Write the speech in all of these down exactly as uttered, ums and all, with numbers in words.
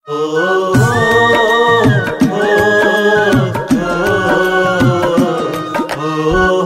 ओ, ओ, ओ, ओ,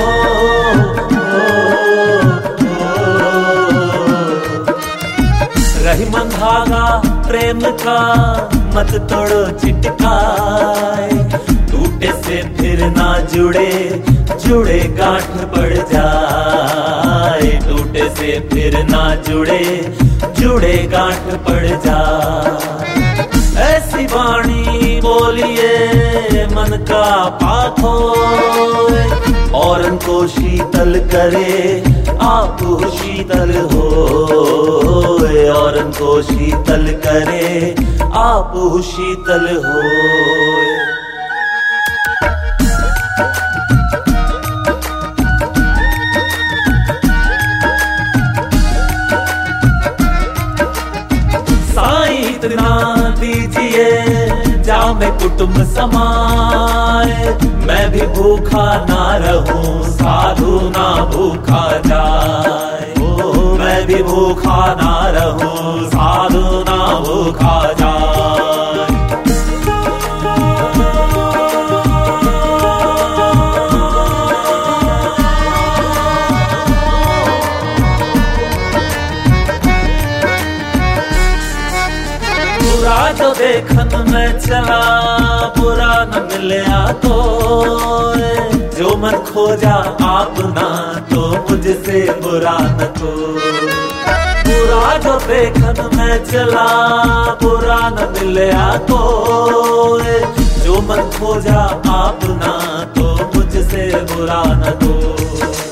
रही मन धागा प्रेम का मत तोड़ो चिटकाए, टूटे से फिर ना जुड़े जुड़े गांठ पड़ जाए, टूटे से फिर ना जुड़े जुड़े गांठ पड़ जाए। ऐसी वाणी बोलिए मन का पाक हो, औरन को शीतल करे आप शीतल हो, औरन को शीतल करे आप शीतल हो। इतना दीजिए जामे कुटुंब समाए, मैं भी भूखा ना रहूं साधु ना भूखा जाए, ओ मैं भी भूखा ना रहूं साधु ना भूखा जाए। बुरा जो देखन में चला बुरा न मिलया तो, जो मन खोजा आप ना तो मुझसे बुरा न तो। बुरा जो देखन में चला बुरा न मिलया तो, जो मन खोजा आप ना तो मुझसे बुरा न तो।